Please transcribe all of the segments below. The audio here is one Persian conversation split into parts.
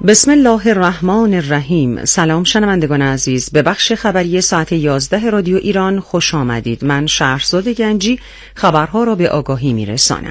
بسم الله الرحمن الرحیم. سلام شنوندگان عزیز، به بخش خبری ساعت 11 رادیو ایران خوش آمدید. من شهرزاد گنجی خبرها را به آگاهی میرسانم.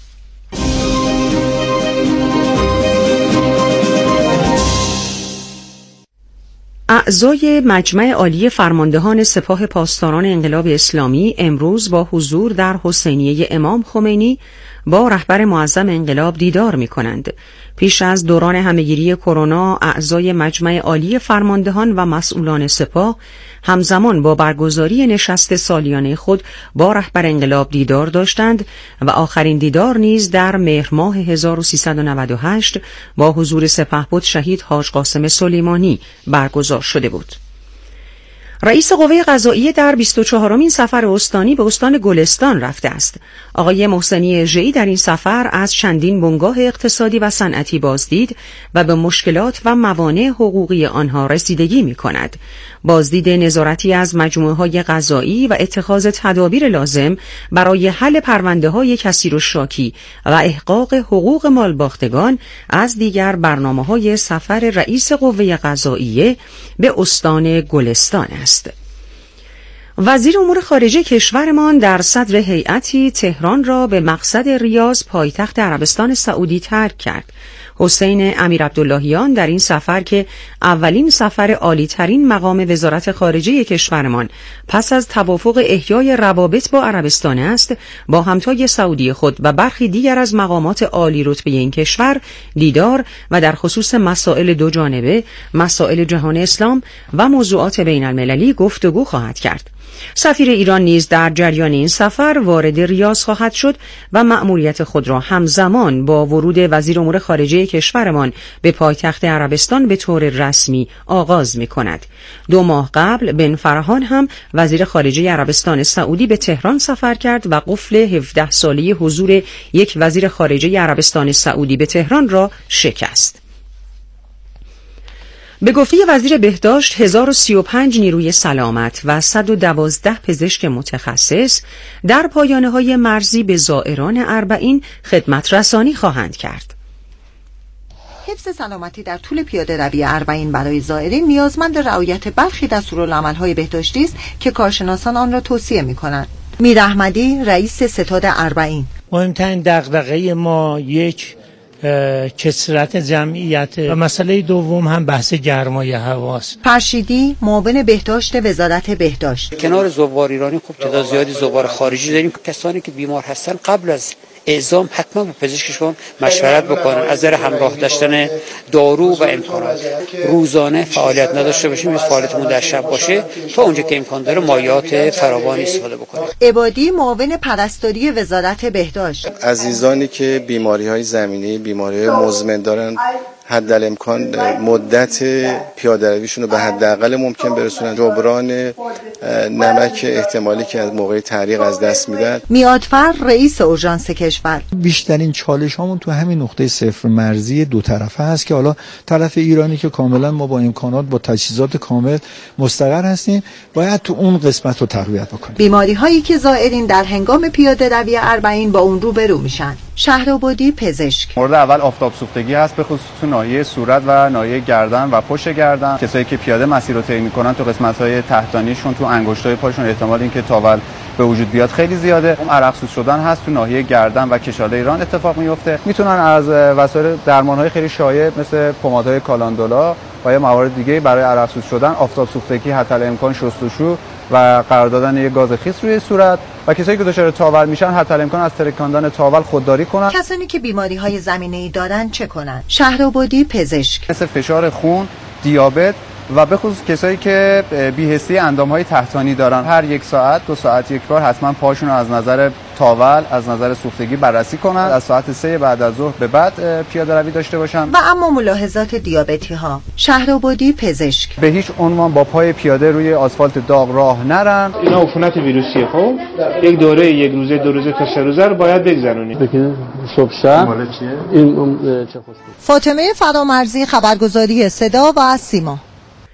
اعضای مجمع عالی فرماندهان سپاه پاسداران انقلاب اسلامی امروز با حضور در حسینیه امام خمینی با رهبر معظم انقلاب دیدار می‌کنند. پیش از دوران همهگیری کرونا، اعضای مجمع عالی فرماندهان و مسئولان سپاه همزمان با برگزاری نشست سالیانه خود با رهبر انقلاب دیدار داشتند و آخرین دیدار نیز در مهر ماه 1398 با حضور سپهبد شهید حاج قاسم سلیمانی برگزار شده بود. رئیس قوه قضائیه در 24مین سفر استانی به استان گلستان رفته است. آقای محسنی اژه‌ای در این سفر از چندین بنگاه اقتصادی و صنعتی بازدید و به مشکلات و موانع حقوقی آنها رسیدگی می‌کند. بازدید نظارتی از مجموعه‌های قضایی و اتخاذ تدابیر لازم برای حل پرونده‌های کثیر و شاکی و احقاق حقوق مالباختگان از دیگر برنامه‌های سفر رئیس قوه قضائیه به استان گلستان است. وزیر امور خارجه کشورمان در صدر هیئتی تهران را به مقصد ریاض پایتخت عربستان سعودی ترک کرد. حسین امیرعبداللهیان در این سفر که اولین سفر عالی‌ترین مقام وزارت خارجه کشورمان پس از توافق احیای روابط با عربستان است، با همتای سعودی خود و برخی دیگر از مقامات عالی رتبه این کشور دیدار و در خصوص مسائل دو جانبه، مسائل جهان اسلام و موضوعات بین المللی گفتگو خواهد کرد. سفیر ایران نیز در جریان این سفر وارد ریاض خواهد شد و مأموریت خود را همزمان با ورود وزیر امور خارجه کشورمان به پایتخت عربستان به طور رسمی آغاز می‌کند. 2 ماه قبل بن فرحان هم وزیر خارجه عربستان سعودی به تهران سفر کرد و قفل 17 ساله حضور یک وزیر خارجه عربستان سعودی به تهران را شکست. به گفته وزیر بهداشت 1035 نیروی سلامت و 112 پزشک متخصص در پایانه‌های مرزی به زائران اربعین خدمت رسانی خواهند کرد. حفظ سلامتی در طول پیاده روی اربعین برای زائرین نیازمند رعایت برخی دستورالعمل‌های بهداشتی است که کارشناسان آن را توصیه می‌کنند. میر احمدی، رئیس ستاد اربعین: مهمترین دغدغه ما یک کثرت جمعیت و مسئله دوم هم بحث گرمای هواست. فرشیدی، معاون بهداشت وزارت بهداشت: کنار زوار ایرانی خوب تعداد زیادی زوار خارجی داریم. کسانی که بیمار هستن قبل از اعزام حتما با پزشکشون مشورت بکنن، از نظر همراه داشتن دارو و امکانات. روزانه فعالیت نداشته باشیم، فعالیتمون در شب باشه تا اونجا که امکان داره مایعات فراوانی استفاده بکنیم. عبادی، معاون پرستاری وزارت بهداشت: عزیزانی که بیماری‌های زمینی، بیماری‌های مزمن دارن حدالامکان مدت پیاده‌رویشون رو به حداقل ممکن برسونن، جبران نمک احتمالی که از موقع تعریق از دست میدن. میادفر، رئیس اورژانس کشور: بیشترین چالش هامون تو همین نقطه صفر مرزی دو طرفه هست که حالا طرف ایرانی که کاملا ما با امکانات با تجهیزات کامل مستقر هستیم باید تو اون قسمت رو تقویت بکنیم. بیماری هایی که زائرین در هنگام پیاده روی اربعین با اون روبرو میشن. شهرآبادی، پزشک: مورد اول آفتاب سوختگی هست، به خصوص تو ناحیه صورت و ناحیه گردن و پشت گردن. کسایی که پیاده مسیر رو طی می‌کنن تو قسمت‌های تحتانیشون، تو انگشتای پاشون احتمال اینکه تاول به وجود بیاد خیلی زیاده. عرقسوز شدن هست تو ناحیه گردن و کشاله ایران اتفاق میفته. میتونن از وسایل درمان‌های خیلی شایع مثل پمادهای کالاندولا و یا موارد دیگه برای عرقسوز شدن، آفتاب سوختگی، حتی امکان شستشو و قرار دادن یک گاز خیس روی صورت، و کسایی که دچار تاول میشن حتی امکان از ترکاندن تاول خودداری کنن. کسانی که بیماری‌های زمینه‌ای دارن چه کنن؟ شهرآبادی، پزشک: مثل فشار خون، دیابت و به خصوص کسایی که بی‌حسی اندام‌های تحتانی دارن، هر 1 ساعت 2 ساعت یک بار حتما پاشون رو از نظر تاول، از نظر سوختگی بررسی کنن. از ساعت 3 بعد از ظهر به بعد پیاده روی داشته باشن. و اما ملاحظات دیابتی‌ها. شهرآبادی، پزشک: به هیچ عنوان با پای پیاده روی آسفالت داغ راه نرن. اینا عفونت ویروسیه. خب یک دوره 1 روزه 2 روزه تا 3 روزه رو باید بگذرونید. صبح شب این فاطمه فرامرزی، خبرگزاری صدا و سیما.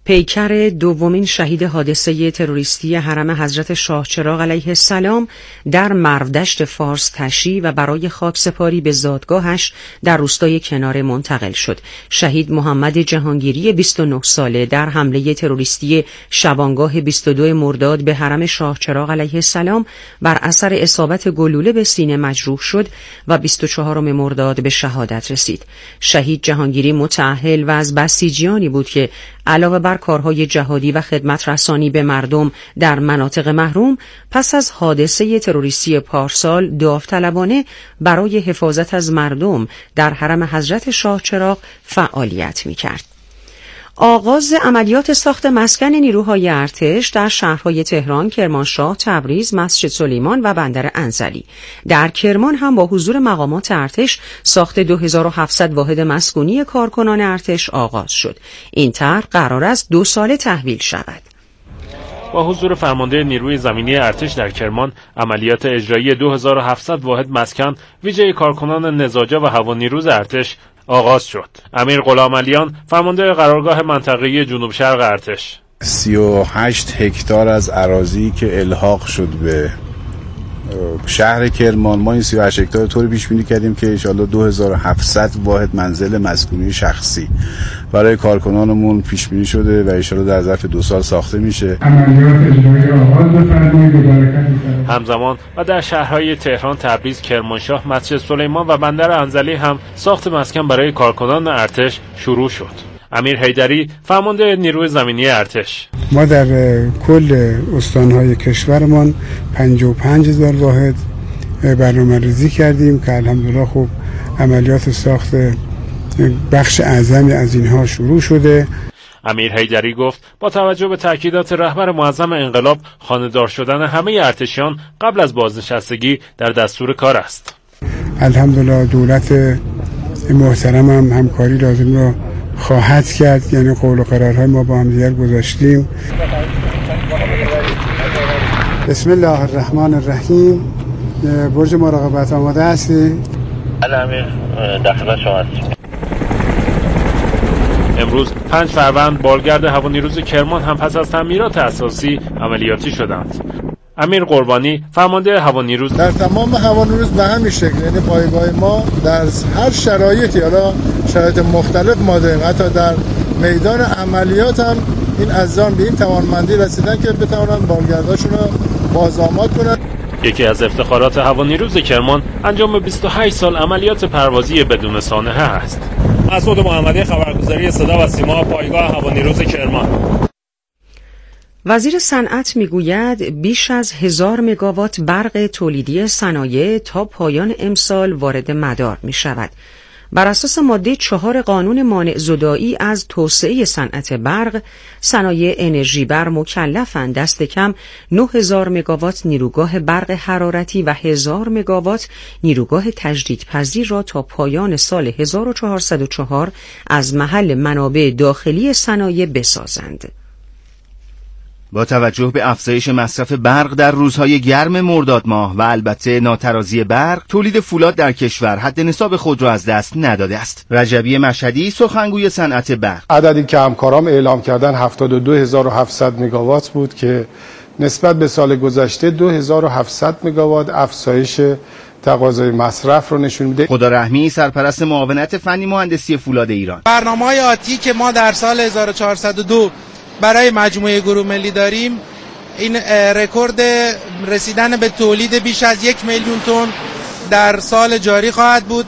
پیکر دومین شهید حادثه تروریستی حرم حضرت شاهچراغ علیه السلام در مرودشت فارس تشییع و برای خاکسپاری به زادگاهش در روستای کناره منتقل شد. شهید محمد جهانگیری 29 ساله در حمله تروریستی شبانگاه 22 مرداد به حرم شاهچراغ علیه السلام بر اثر اصابت گلوله به سینه مجروح شد و 24 مرداد به شهادت رسید. شهید جهانگیری متأهل و از بسیجیانی بود که علاوه بر کارهای جهادی و خدمت رسانی به مردم در مناطق محروم، پس از حادثه تروریستی پارسال داوطلبانه برای حفاظت از مردم در حرم حضرت شاهچراغ فعالیت می‌کرد. آغاز عملیات ساخت مسکن نیروهای ارتش در شهرهای تهران، کرمانشاه، تبریز، مسجد سلیمان و بندر انزلی. در کرمان هم با حضور مقامات ارتش ساخت 2700 واحد مسکونی کارکنان ارتش آغاز شد. این طرح قرار است 2 ساله تحویل شود. با حضور فرمانده نیروی زمینی ارتش در کرمان، عملیات اجرایی 2700 واحد مسکن ویژه کارکنان نظاجه و هوانیروز ارتش آغاز شد. امیر غلامعلیان، فرمانده قرارگاه منطقه‌ای جنوب شرق ارتش: 38 هکتار از اراضی که الحاق شد به شهر کرمان، ما این 38 هکتار طوری پیش بینی کردیم که ان شاءالله 2700 واحد منزل مسکونی شخصی برای کارکنانمون پیش بینی شده و ان شاءالله در ظرف 2 سال ساخته میشه. عملیات اجرایی آغاز بفرمایید. همزمان و در شهرهای تهران، تبریز، کرمانشاه، مسجد سلیمان و بندر انزلی هم ساخت مسکن برای کارکنان ارتش شروع شد. امیر حیدری، فرمانده نیروی زمینی ارتش: ما در کل استانهای کشورمان 55,000 واحد برنامه‌ریزی کردیم که الحمدلله خوب عملیات ساخت بخش اعظمی از اینها شروع شده. امیر حیدری گفت با توجه به تاکیدات رهبر معظم انقلاب، خانه‌دار شدن همه ارتشیان قبل از بازنشستگی در دستور کار است. الحمدلله دولت محترم هم همکاری لازم را خواهد کرد، یعنی قول و قرارهای ما با هم دیگر گذاشتیم. بسم الله الرحمن الرحیم. برج مراقبت آماده هستی؟ بله امیر، در خدمت شما هستیم. امروز 5 فروند بارگرد هوانیروز کرمان هم پس از تعمیرات اساسی عملیاتی شدند. امیر قربانی، فرمانده هوانیروز: در تمام هوانیروز به همین شکل، یعنی پایگاه ما در هر شرایطی، حالا شرایط مختلف ما داریم، حتی در میدان عملیات هم این عزیزان به این توانمندی رسیدن که بتوانن بارگرداشون رو بازآماد کنن. یکی از افتخارات هوانیروز کرمان انجام 28 سال عملیات پروازی بدون سانحه است. مسعود محمدی، خبرگزاری صدا و سیما، پایگاه هوانیروز کرمان. وزیر صنعت میگوید بیش از 1000 مگاوات برق تولیدی صنایع تا پایان امسال وارد مدار می شود. بر اساس ماده 4 قانون مانع زدایی از توسعه صنعت برق، صنایع انرژی بر مکلفند دست کم 9000 مگاوات نیروگاه برق حرارتی و 1000 مگاوات نیروگاه تجدیدپذیر را تا پایان سال 1404 از محل منابع داخلی صنایع بسازند. با توجه به افزایش مصرف برق در روزهای گرم مرداد ماه و البته ناترازی برق، تولید فولاد در کشور حد نصاب خود را از دست نداده است. رجبی مشهدی، سخنگوی صنعت برق: عددی که همکارام اعلام کردن 72700 مگاوات بود که نسبت به سال گذشته 2700 مگاوات افزایش تقاضای مصرف رو نشون میده. خدا رحمی، سرپرست معاونت فنی مهندسی فولاد ایران: برنامه‌های آتی که ما در سال 1402 برای مجموعه گروه ملی داریم، این رکورد رسیدن به تولید بیش از 1 میلیون تن در سال جاری خواهد بود.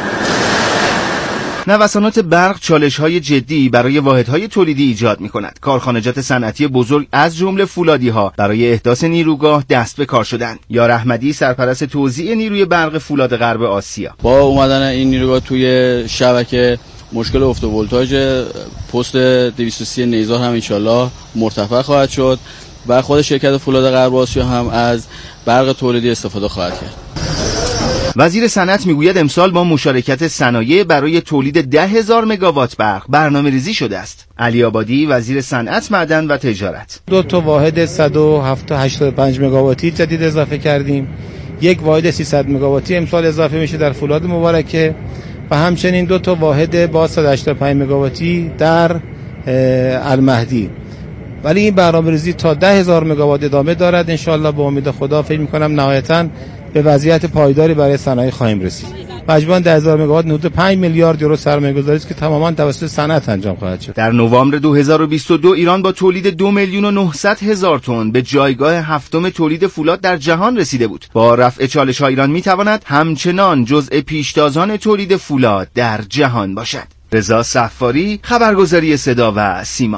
نوسانات برق چالش‌های جدی برای واحدهای تولیدی ایجاد می‌کند. کارخانجات صنعتی بزرگ از جمله فولادی‌ها برای احداث نیروگاه دست به کار شدند. یار احمدی، سرپرست توزیع نیروی برق فولاد غرب آسیا: با اومدن این نیروگاه توی شبکه، مشکل افت ولتاژ پست 230 نیزار هم انشالله مرتفع خواهد شد و خود شرکت فولاد غرب آسیا هم از برق تولیدی استفاده خواهد کرد. وزیر صنعت میگوید امسال با مشارکت صنایع برای تولید 10,000 مگاوات برق برنامه‌ریزی شده است. علی آبادی، وزیر صنعت، معدن و تجارت: 2 واحد 185 مگاواتی جدید اضافه کردیم. 1 واحد 300 مگاواتی امسال اضافه میشه در فولاد مبارکه و همچنین 2 واحد با 185 مگاواتی در المهدی. ولی این برنامه‌ریزی تا 10,000 مگاوات ادامه دارد. انشالله با امید خدا فکر می‌کنم نهایتاً به وضعیت پایداری برای صنایع خواهیم رسید. مجموعاً 10,000 مگاوات حدود 5 میلیارد یورو سرمایه‌گذاری است که تماماً توسط صنعت انجام خواهد شد. در نوامبر 2022 ایران با تولید 2,900,000 تن به جایگاه هفتم تولید فولاد در جهان رسیده بود. با رفع چالش‌ها ایران می‌تواند همچنان جزء پیشتازان تولید فولاد در جهان باشد. رضا صفاری، خبرگزاری صدا و سیما.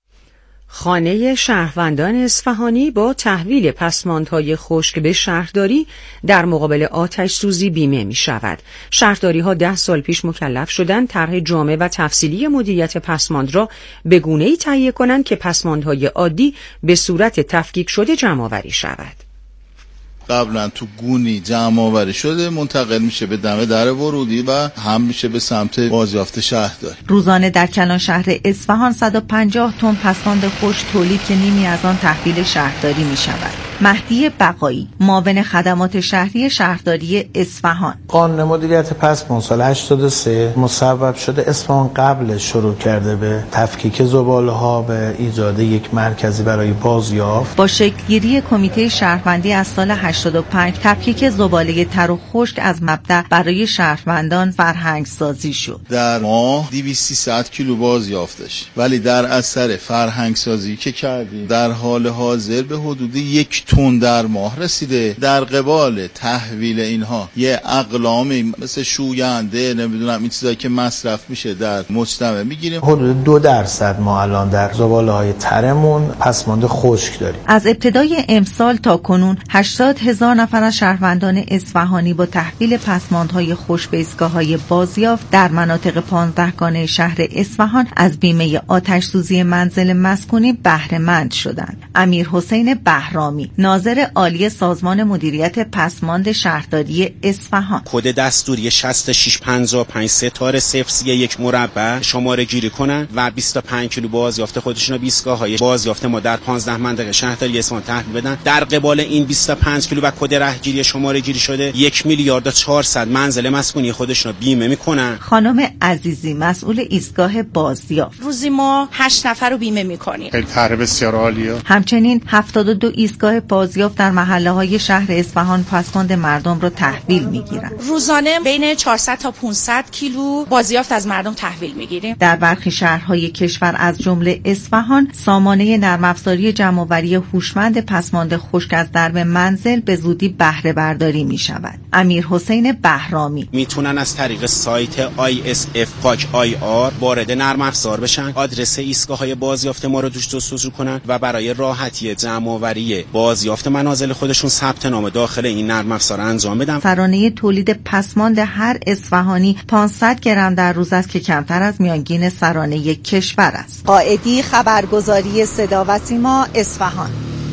خانه شهروندان اصفهانی با تحویل پسماندهای خشک به شهرداری در مقابل آتش سوزی بیمه می شود. شهرداری ها 10 سال پیش مکلف شدند طرح جامع و تفصیلی مدیریت پسماند را به گونه‌ای تهیه کنند که پسماندهای عادی به صورت تفکیک شده جمع‌آوری شود. قبلا تو گونی جمع آوری شده منتقل میشه به دم در ورودی و هم میشه به سمت بازیافت شهرداری. روزانه در کلان شهر اصفهان 150 تن پسماند خشک تولید که نیمی از آن تحویل شهرداری میشود. مهدی بقایی، معاون خدمات شهری شهرداری اصفهان: قانون مدیریت پسماند سال 83 مصوب شده اصفهان قبل شروع کرده به تفکیک زباله‌ها به ایجاد یک مرکزی برای بازیافت. با شکلگیری کمیته شهروندی از سال 85 تفکیک زباله تر و خشک از مبدأ برای شهروندان فرهنگ سازی شد. در ماه 200-300 کیلو بازیافتش، ولی در اثر فرهنگ سازی که کردیم در حال حاضر به حدود 1 تن در ماه رسیده. در قبال تحویل اینها یه اقلامی مثل شوینده نمیدونم این چیزایی که مصرف میشه در مجتمع میگیریم. حدود 2% ما الان در زباله‌های ترمون پسماند خشک داریم. از ابتدای امسال تا کنون 80,000 نفر از شهروندان اصفهانی با تحویل پسماندهای خشک به ایستگاه‌های بازیافت در مناطق 15 گانه شهر اصفهان از بیمه آتش سوزی منزل مسکونی بهره مند شدند. امیر حسین بهرامی، ناظر عالی سازمان مدیریت پسماند شهرداری اصفهان: کد دستوری 6655 ستاره 031 مربع شماره گیری کنن و 25 کیلو بازیافت خودشون رو به ایستگاه‌های بازیافت ما در 15 منطقه شهرداری اصفهان تحویل بدن. در قبال این 25 کیلو و کد رهگیری شماره گیری شده 1,400,000 منزل مسکونی خودشون رو بیمه میکنن. خانم عزیزی، مسئول ایستگاه بازیافت: روزی ما 8 نفر رو بیمه میکنیم. خیلی طرح بسیار عالیه. همچنین 72 ایستگاه بازیافت در محله‌های شهر اصفهان پسماند مردم را تحویل می‌گیرند. روزانه بین 400 تا 500 کیلو بازیافت از مردم تحویل می‌گیریم. در برخی شهرهای کشور از جمله اصفهان، سامانه نرم افزاری جمع‌آوری هوشمند پسماند خشک از درب منزل به زودی بهره برداری می‌شود. امیر حسین بهرامی: میتونن از طریق سایت ISF پاک IR وارد نرم افزار بشن، آدرس ایستگاه‌های بازیافت ما رو توش جستجو کنن و برای راحتی جمع‌آوری بازیافت منازل خودشون ثبت نام داخل این نرم افزار انجام بدن. ترانه تولید پسماند هر اصفهانی 500 گرم در روز است که کمتر از میانگین سرانه کشور است. قائدی، خبرگزاری صدا و سیما، اصفهان.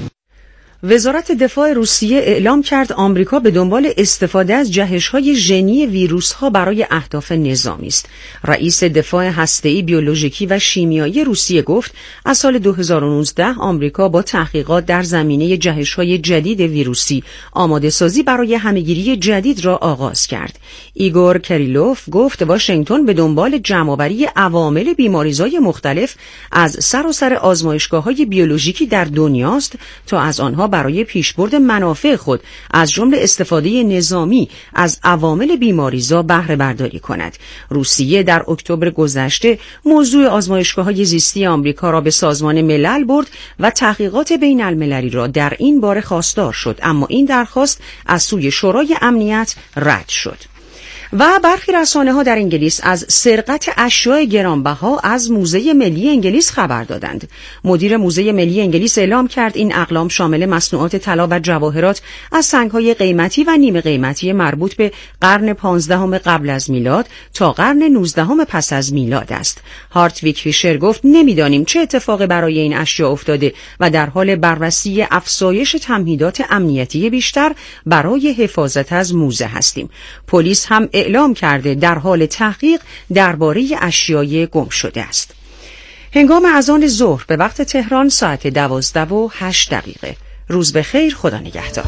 وزارت دفاع روسیه اعلام کرد آمریکا به دنبال استفاده از جهش‌های ژنی ویروس‌ها برای اهداف نظامی است. رئیس دفاع هسته‌ای، بیولوژیکی و شیمیایی روسیه گفت از سال 2019 آمریکا با تحقیقات در زمینه جهش‌های جدید ویروسی آماده سازی برای همه‌گیری جدید را آغاز کرد. ایگور کریلوف گفت واشنگتن به دنبال جمع‌آوری عوامل بیماری‌زای مختلف از سراسر آزمایشگاه‌های بیولوژیکی در دنیاست تا از آنها برای پیشبرد منافع خود از جمله استفاده نظامی از عوامل بیماریزا بهره برداری کند. روسیه در اکتبر گذشته موضوع آزمایشگاه‌های زیستی آمریکا را به سازمان ملل برد و تحقیقات بین المللی را در این باره خواستار شد، اما این درخواست از سوی شورای امنیت رد شد. و برخی رسانه‌ها در انگلیس از سرقت اشیاء گرانبها از موزه ملی انگلیس خبر دادند. مدیر موزه ملی انگلیس اعلام کرد این اقلام شامل مصنوعات طلا و جواهرات از سنگ‌های قیمتی و نیمه قیمتی مربوط به قرن 15 قبل از میلاد تا قرن 19 پس از میلاد است. هارتویک فیشر گفت نمی‌دانیم چه اتفاقی برای این اشیاء افتاده و در حال بررسی افزایش تمهیدات امنیتی بیشتر برای حفاظت از موزه هستیم. پلیس هم اعلام کرده در حال تحقیق درباره اشیای گم شده است. هنگام اذان ظهر به وقت تهران ساعت 12:08. روز بخیر، خدا نگهدار.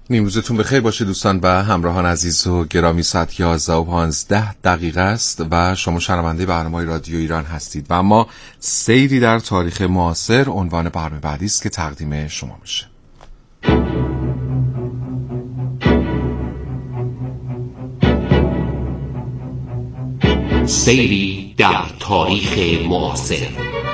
نیمروزتون بخیر باشه دوستان و همراهان عزیز و گرامی. ساعت 11:15 است و شما شنونده برنامه رادیو ایران هستید و اما سیری در تاریخ معاصر عنوان برنامه بعدی است که تقدیم شما میشه. سیری در تاریخ معاصر.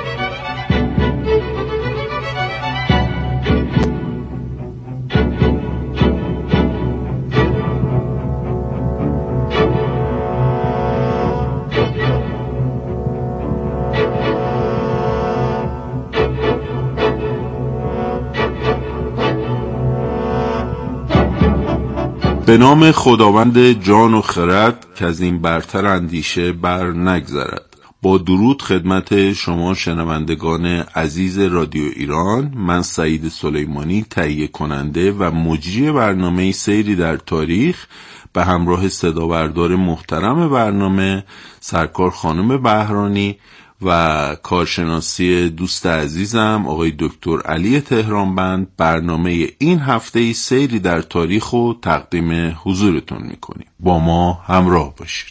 به نام خداوند جان و خرد که از این برتر اندیشه بر نگذرد. با درود خدمت شما شنوندگان عزیز رادیو ایران، من سعید سلیمانی تهیه کننده و مجری برنامه سیری در تاریخ به همراه صدابردار محترم برنامه سرکار خانم بهرانی و کارشناسی دوست عزیزم آقای دکتر علی تهرانبند برنامه این هفته سیری در تاریخ رو تقدیم حضورتون میکنیم. با ما همراه باشید.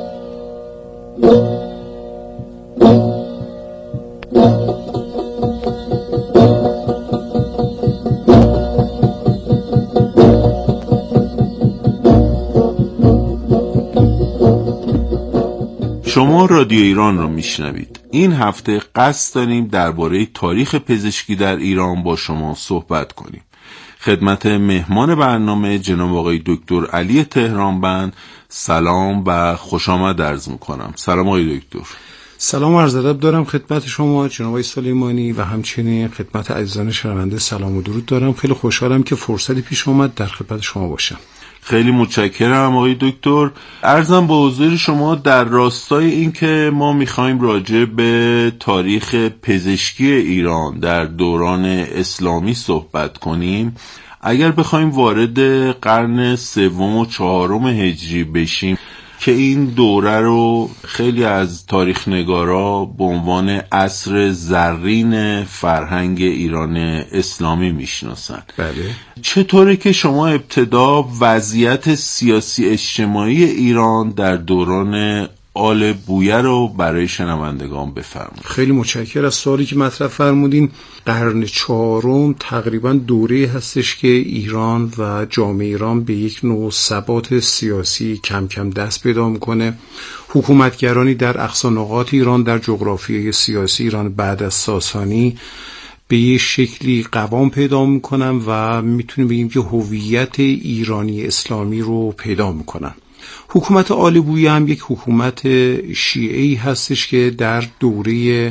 شما رادیو ایران را میشنوید. این هفته قصد داریم درباره تاریخ پزشکی در ایران با شما صحبت کنیم. خدمت مهمان برنامه جناب آقای دکتر علی تهرانبند سلام و خوش آمد عرض میکنم. سلام آقای دکتر. سلام و عرض ادب دارم خدمت شما جناب آقای سلیمانی و همچنین خدمت عزیزان شنونده سلام و درود دارم. خیلی خوشحالم که فرصتی پیش اومد در خدمت شما باشم. خیلی متشکرم آقای دکتر. عرضم به حضور شما در راستای این که ما میخوایم راجع به تاریخ پزشکی ایران در دوران اسلامی صحبت کنیم، اگر بخوایم وارد قرن سوم و چهارم هجری بشیم که این دوره رو خیلی از تاریخ نگارا به عنوان عصر زرین فرهنگ ایران اسلامی میشناسن. بله. چطوره که شما ابتدا وضعیت سیاسی اجتماعی ایران در دوران آل بویه رو برای شنوندگان بفرمایید؟ خیلی متشکرم از سوالی که مطرح فرمودین. قرن چهارم تقریبا دوره هستش که ایران و جامعه ایران به یک نوع ثبات سیاسی کم کم دست پیدا میکنه. حکومتگرانی در اقصا نقاط ایران در جغرافیای سیاسی ایران بعد از ساسانی به یک شکلی قوام پیدا میکنن و میتونیم بگیم که هویت ایرانی اسلامی رو پیدا میکنن. حکومت آل بویه هم یک حکومت شیعی هستش که در دوره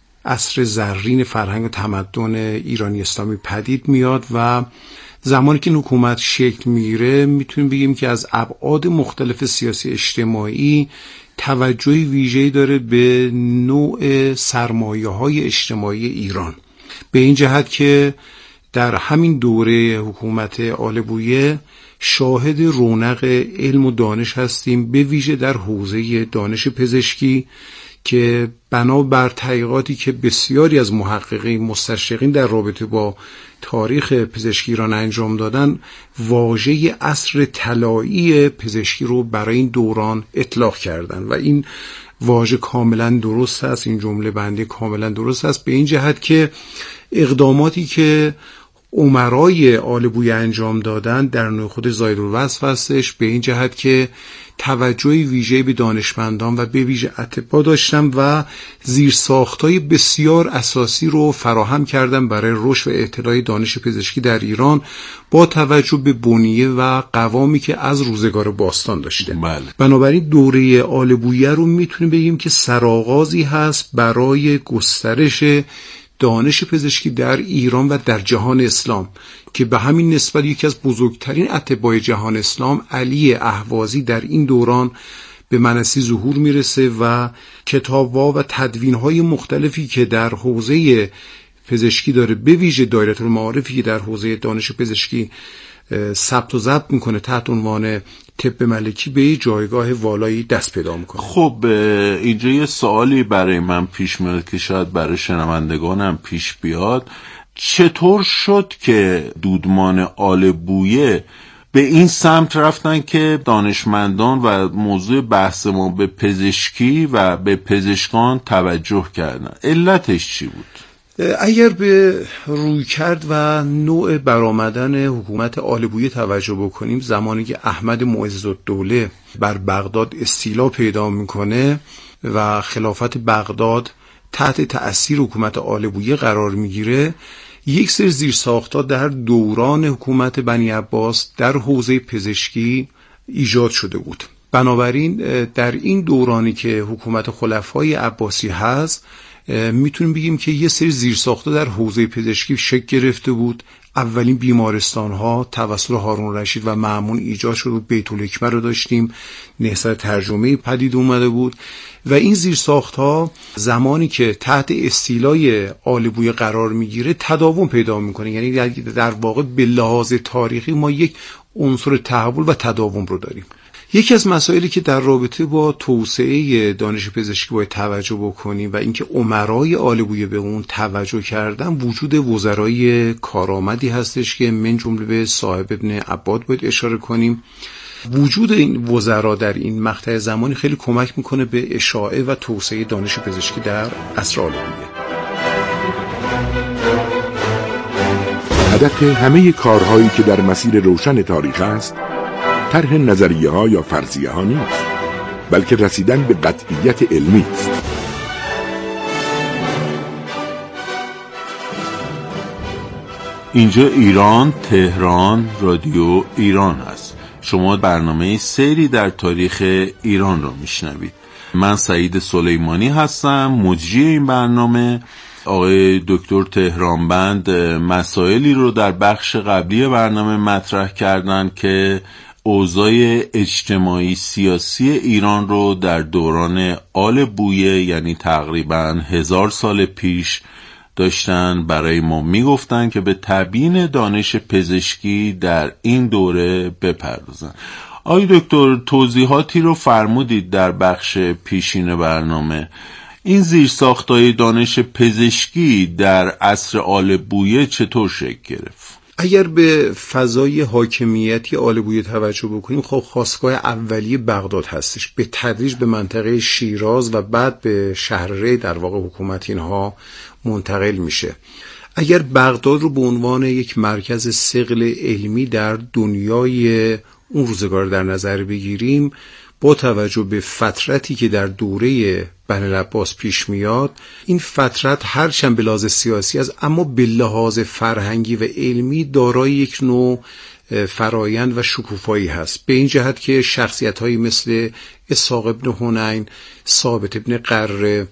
عصر زرین فرهنگ و تمدن ایرانی اسلامی پدید میاد و زمانی که این حکومت شکل میگیره میتونیم بگیم که از ابعاد مختلف سیاسی اجتماعی توجهی ویژه‌ای داره به نوع سرمایه‌های اجتماعی ایران، به این جهت که در همین دوره حکومت آل بویه شاهد رونق علم و دانش هستیم، به ویژه در حوزه دانش پزشکی که بنابر تحقیقاتی که بسیاری از محققین مستشرقین در رابطه با تاریخ پزشکی ایران انجام دادن، واژه عصر طلایی پزشکی رو برای این دوران اطلاق کردن و این واژه کاملا درست است، این جمله بندی کاملا درست است، به این جهت که اقداماتی که امرای آل بویه انجام دادن در نوع خود زایدالوصف هستش، به این جهت که توجهی ویژه‌ای به دانشمندان و به ویژه اطباء داشتن و زیرساخت‌های بسیار اساسی رو فراهم کردن برای رشد و اطلاع دانش پزشکی در ایران با توجه به بنیه و قوامی که از روزگار باستان داشته. بله. بنابراین دوره آل بویه رو میتونیم بگیم که سرآغازی هست برای گسترش دانش پزشکی در ایران و در جهان اسلام که به همین نسبت یکی از بزرگترین اطباء جهان اسلام علی اهوازی در این دوران به منصی ظهور میرسه و کتاب‌ها و تدوین‌های مختلفی که در حوزه پزشکی داره، به ویژه دایره المعارفی که در حوزه دانش پزشکی ثبت و ضبط میکنه تحت عنوان طب ملکی به جایگاه والایی دست پیدا میکنه. خب اینجا یه سوالی برای من پیش میاد که شاید برای شنوندگانم پیش بیاد. چطور شد که دودمان آل بویه به این سمت رفتن که دانشمندان و موضوع بحث ما به پزشکی و به پزشکان توجه کردن؟ علتش چی بود؟ اگر به رویکرد و نوع برآمدن حکومت آل بویه توجه بکنیم، زمانی که احمد معزالدوله بر بغداد استیلا پیدا میکنه و خلافت بغداد تحت تأثیر حکومت آل بویه قرار میگیره، یک سری زیرساخت‌ها در دوران حکومت بنی عباس در حوزه پزشکی ایجاد شده بود. بنابراین در این دورانی که حکومت خلفای عباسی هست، میتونیم بگیم که یه سری زیرساخت‌ها در حوزه پزشکی شکل گرفته بود. اولین بیمارستان‌ها توسط هارون رشید و مأمون ایجاد شده بود. بیت‌الحکمه رو داشتیم، نهضت ترجمه پدید اومده بود و این زیرساخت‌ها زمانی که تحت استیلای آل بویه قرار میگیره تداوم پیدا میکنه. یعنی در واقع به لحاظ تاریخی ما یک عنصر تحول و تداوم رو داریم. یکی از مسائلی که در رابطه با توسعه دانش پزشکی باید توجه بکنیم و اینکه امرای آل بویه به اون توجه کردن، وجود وزرای کارآمدی هستش که من جمله به صاحب ابن عباد باید اشاره کنیم. وجود این وزرا در این مقطع زمانی خیلی کمک میکنه به اشاعه و توسعه دانش پزشکی در عصر آل بویه. هدف همه کارهایی که در مسیر روشن تاریخ است طرح نظریه ها یا فرضیه ها نیست، بلکه رسیدن به قطعیت علمی است. اینجا ایران، تهران، رادیو ایران هست. شما برنامه سیری در تاریخ ایران را میشنوید. من سعید سلیمانی هستم، مجری این برنامه. آقای دکتر تهرانبند مسائلی رو در بخش قبلی برنامه مطرح کردن که اوضاع اجتماعی سیاسی ایران رو در دوران آل بویه، یعنی تقریباً 1000 سال پیش داشتن برای ما میگفتن که به تبیین دانش پزشکی در این دوره بپردازن. آقای دکتر توضیحاتی رو فرمودید در بخش پیشین برنامه. این زیرساخت‌های دانش پزشکی در عصر آل بویه چطور شکل گرفت؟ اگر به فضای حاکمیتی آل بویه توجه بکنیم، خب خاستگاه اولیه بغداد هستش، به تدریج به منطقه شیراز و بعد به شهر ری در واقع حکومت اینها منتقل میشه. اگر بغداد رو به عنوان یک مرکز ثقل علمی در دنیای اون روزگار در نظر بگیریم، با توجه به فترتی که در دوره بنی العباس پیش میاد، این فترت هرچند به لحاظ سیاسی است، اما به لحاظ فرهنگی و علمی دارای یک نوع فرایند و شکوفایی هست، به این جهت که شخصیت‌هایی مثل اسحاق ابن حنین، ثابت ابن قره،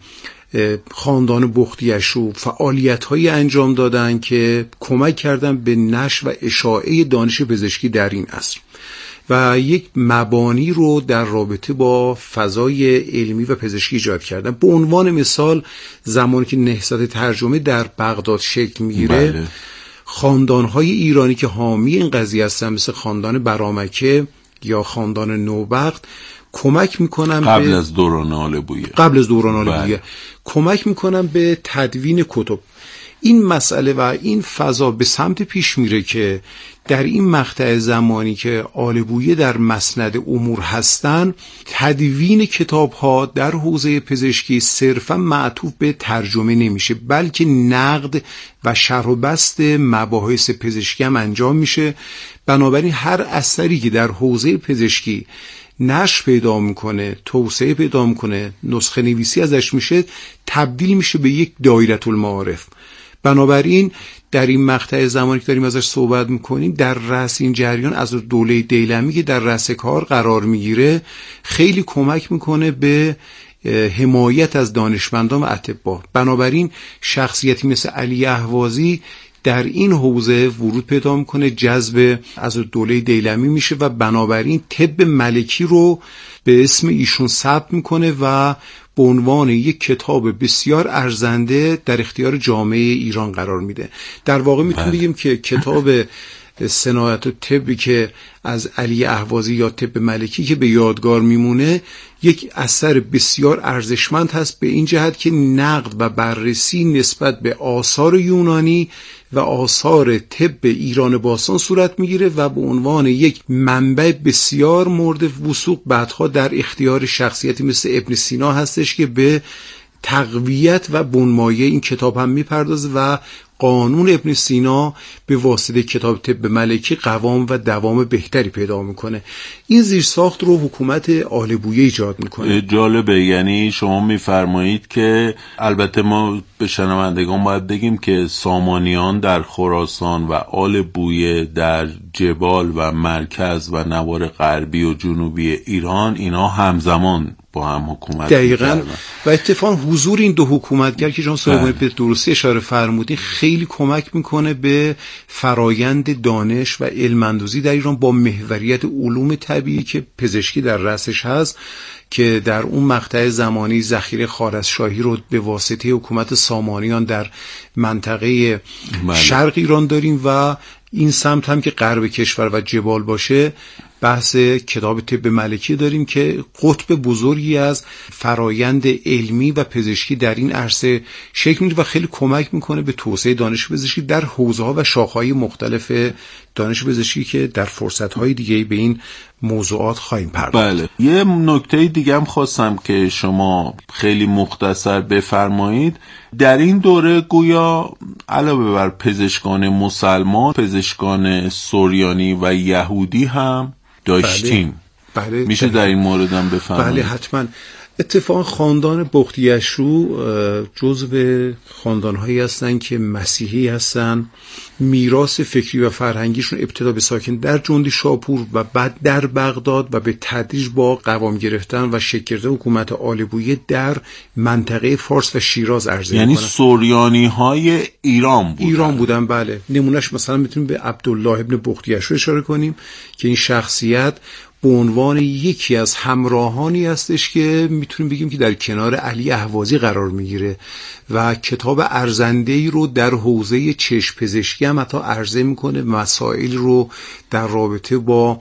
خاندان بختیشوب فعالیت‌هایی انجام دادن که کمک کردن به نشر و اشاعه دانش پزشکی در این عصر و یک مبانی رو در رابطه با فضای علمی و پزشکی ایجاد کردن. به عنوان مثال، زمانی که نهضت ترجمه در بغداد شکل میگیره، خاندان‌های ایرانی که حامی این قضیه هستن مثل خاندان برامکه یا خاندان نوبخت کمک میکنن قبل از دوران آل بویه کمک میکنن به تدوین کتب. این مسئله و این فضا به سمت پیش میره که در این مقطع زمانی که آل بویه در مسند امور هستن، تدوین کتاب ها در حوزه پزشکی صرفا معطوف به ترجمه نمیشه، بلکه نقد و شرح و بسط مباحث پزشکی هم انجام میشه. بنابراین هر اثری که در حوزه پزشکی نشر پیدا میکنه، توسعه پیدا میکنه، نسخه نویسی ازش میشه، تبدیل میشه به یک دایره المعارف. بنابراین در این مقطع زمانی که داریم ازش صحبت میکنیم، در رأس این جریان از دوله دیلمی که در رأس کار قرار میگیره خیلی کمک میکنه به حمایت از دانشمندان و اطباء. بنابراین شخصیتی مثل علی اهوازی در این حوزه ورود پیدا میکنه، جذب از دوله دیلمی میشه و بنابراین طب ملکی رو به اسم ایشون ثبت میکنه و به عنوان یک کتاب بسیار ارزنده در اختیار جامعه ایران قرار میده. در واقع میتونیم بگیم که کتاب صنایع و طبی که از علی اهوازی یا طب ملکی که به یادگار میمونه یک اثر بسیار ارزشمند هست به این جهت که نقد و بررسی نسبت به آثار یونانی و آثار طب ایران باستان صورت میگیره و به عنوان یک منبع بسیار مورد وثوق بعدها در اختیار شخصیتی مثل ابن سینا هستش که به تقویت و بنمایه این کتاب هم میپردازه و قانون ابن سینا به واسطه کتاب طب ملکی قوام و دوام بهتری پیدا میکنه. این زیرساخت رو حکومت آل بویه ایجاد میکنه. جالبه، یعنی شما میفرمایید که البته ما به شنوندگان باید بگیم که سامانیان در خراسان و آل بویه در جبال و مرکز و نوار غربی و جنوبی ایران اینا همزمان با هم حکومت دقیقاً و اتفاقا حضور این دو حکومتگر که جان سلیمانی به درستی اشاره فرمودین خیلی کمک میکنه به فرایند دانش و علم‌اندوزی در ایران با محوریت علوم طبیعی که پزشکی در رأسش هست که در اون مقطع زمانی ذخیره خوارزمشاهی رو به واسطه حکومت سامانیان در منطقه شرق ایران داریم و این سمت هم که غرب کشور و جبال باشه بحث کتاب طب ملکی داریم که قطب بزرگی از فرایند علمی و پزشکی در این عرصه شکل میگیره و خیلی کمک میکنه به توسعه دانش پزشکی در حوزه‌ها و شاخه‌های مختلف دانش پزشکی که در فرصت‌های دیگه به این موضوعات خواهیم پرداخت. بله، یه نکته دیگه هم خواستم که شما خیلی مختصر بفرمایید. در این دوره گویا علاوه بر پزشکان مسلمان، پزشکان سوریانی و یهودی هم داشتیم. بله میشه در این مورد هم بفرمایید؟ بله حتما. اتفاقا خاندان بختیشرو جزو خاندان‌هایی هستند که مسیحی هستند. میراث فکری و فرهنگیشون ابتدا به ساکن در جندی شاپور و بعد در بغداد و به تدریج با قوام گرفتن و شکل گرفتن حکومت آل بویه در منطقه فارس و شیراز عرضه یعنی می‌کنن. سوریانی‌های ایران بودن. بله. نمونهش مثلا میتونیم به عبدالله ابن بختیشرو اشاره کنیم که این شخصیت به عنوان یکی از همراهانی هستش که میتونیم بگیم که در کنار علی اهوازی قرار میگیره و کتاب ارزنده‌ای رو در حوزه چشم پزشکی هم حتی عرضه میکنه، مسائل رو در رابطه با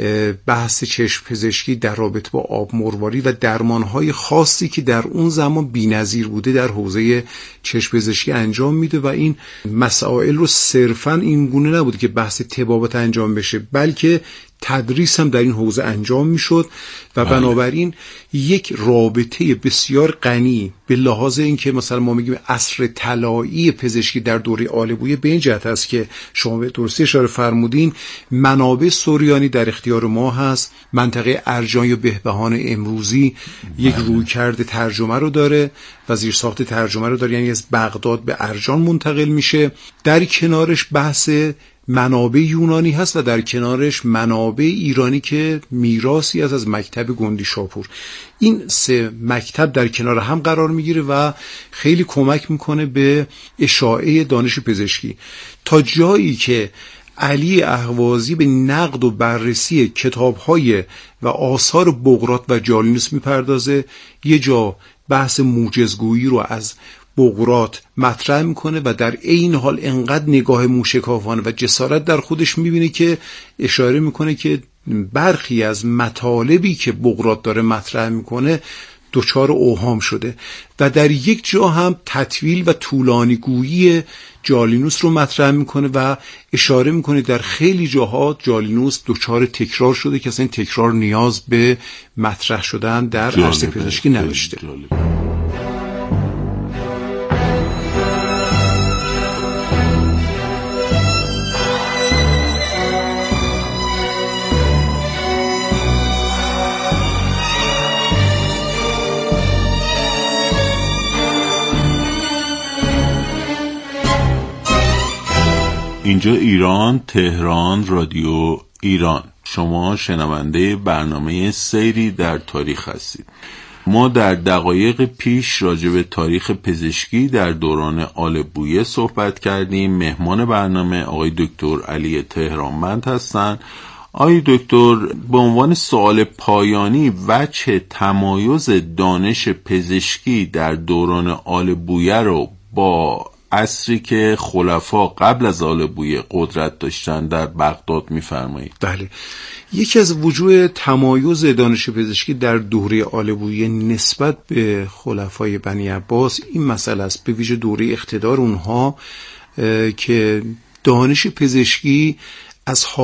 بحث چشم پزشکی در رابطه با آب مرواری و درمانهای خاصی که در اون زمان بی‌نظیر بوده در حوزه چشم پزشکی انجام میده و این مسائل رو صرفاً این گونه نبوده که بحث طبابت انجام بشه بلکه تدریس هم در این حوزه انجام میشد و بنابراین یک رابطه بسیار غنی به لحاظ اینکه مثلا ما میگیم عصر طلایی پزشکی در دوره آل بویه به این جهت است که شما به درستی اشاره فرمودین منابع سوریانی در اختیار ما هست. منطقه ارجان یا بهبهان امروزی یک رویکرد ترجمه رو داره و زیرساخت ترجمه رو داره، یعنی از بغداد به ارجان منتقل میشه. در کنارش بحث منابع یونانی هست و در کنارش منابع ایرانی که میراثی از مکتب گندی شاپور. این سه مکتب در کنار هم قرار میگیره و خیلی کمک میکنه به اشاعه دانش پزشکی تا جایی که علی اهوازی به نقد و بررسی کتاب‌های و آثار بقراط و جالینوس میپردازه. یه جا بحث موجزگویی رو از بقراط مطرح میکنه و در این حال انقدر نگاه موشکافانه و جسارت در خودش میبینه که اشاره میکنه که برخی از مطالبی که بقراط داره مطرح میکنه دچار اوهام شده و در یک جا هم تطویل و طولانیگویی جالینوس رو مطرح میکنه و اشاره میکنه در خیلی جاها جالینوس دچار تکرار شده که اصلا این تکرار نیاز به مطرح شدن در عرصه پزشکی نداشته. اینجا ایران، تهران، رادیو ایران. شما شنونده برنامه سیری در تاریخ هستید. ما در دقایق پیش راجع به تاریخ پزشکی در دوران آل بویه صحبت کردیم. مهمان برنامه آقای دکتر علی تهرانمند هستند. آقای دکتر، به عنوان سوال پایانی وجه تمایز دانش پزشکی در دوران آل بویه رو با عصری که خلفا قبل از آل بویه قدرت داشتن در بغداد میفرمایید؟ بله، یکی از وجوه تمایز دانش پزشکی در دوره آل بویه نسبت به خلفای بنی عباس این مسئله است، به ویژه دوره اقتدار اونها که دانش پزشکی از